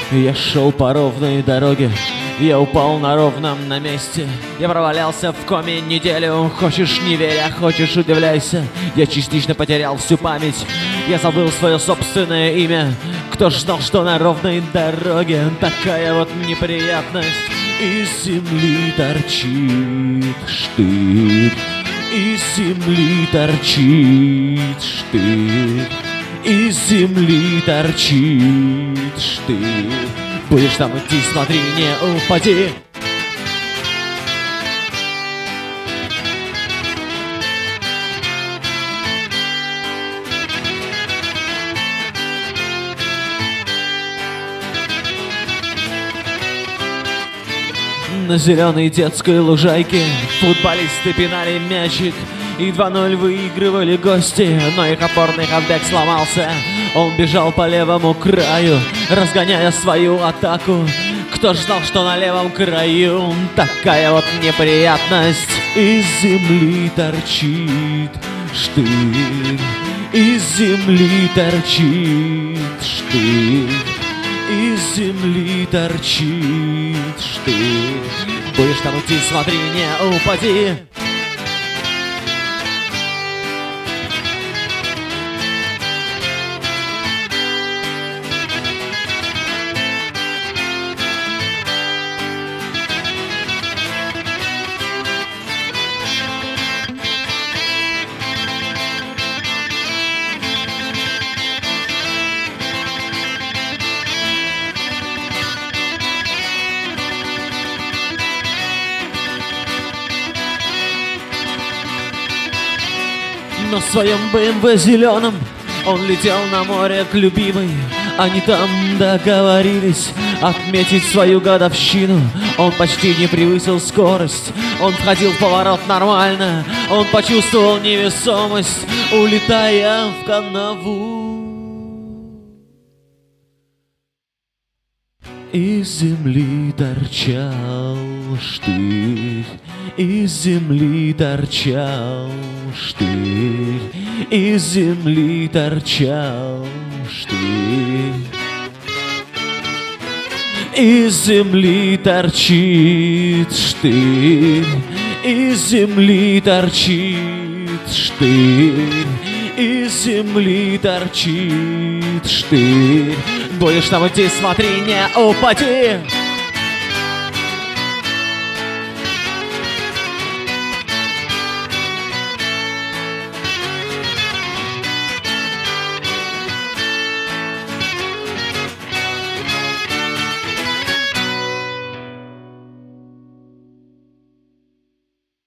Я шел по ровной дороге, я упал на ровном на месте. Я провалялся в коме неделю. Хочешь не верь, а хочешь удивляйся. Я частично потерял всю память. Я забыл свое собственное имя. Кто ж знал, что на ровной дороге такая вот неприятность. Из земли торчит штырь, из земли торчит штырь, из земли торчит штырь. Будешь там идти, смотри, не упади. На зеленой детской лужайке футболисты пинали мячик, и 2-0 выигрывали гости, но их опорный хавбек сломался. Он бежал по левому краю, разгоняя свою атаку. Кто ж знал, что на левом краю такая вот неприятность. Из земли торчит штырь, из земли торчит штырь, из земли торчит штырь. Будешь там идти, смотри, не упади. На своем БМВ зеленом он летел на море к любимой. Они там договорились отметить свою годовщину. Он почти не превысил скорость, он входил в поворот нормально. Он почувствовал невесомость, улетая в канаву. Из земли торчал штырь, из земли торчал штырь, из земли торчал штырь, из земли торчит штырь, из земли торчит штырь, из земли торчит штырь. Будешь там идти, смотри, не упади.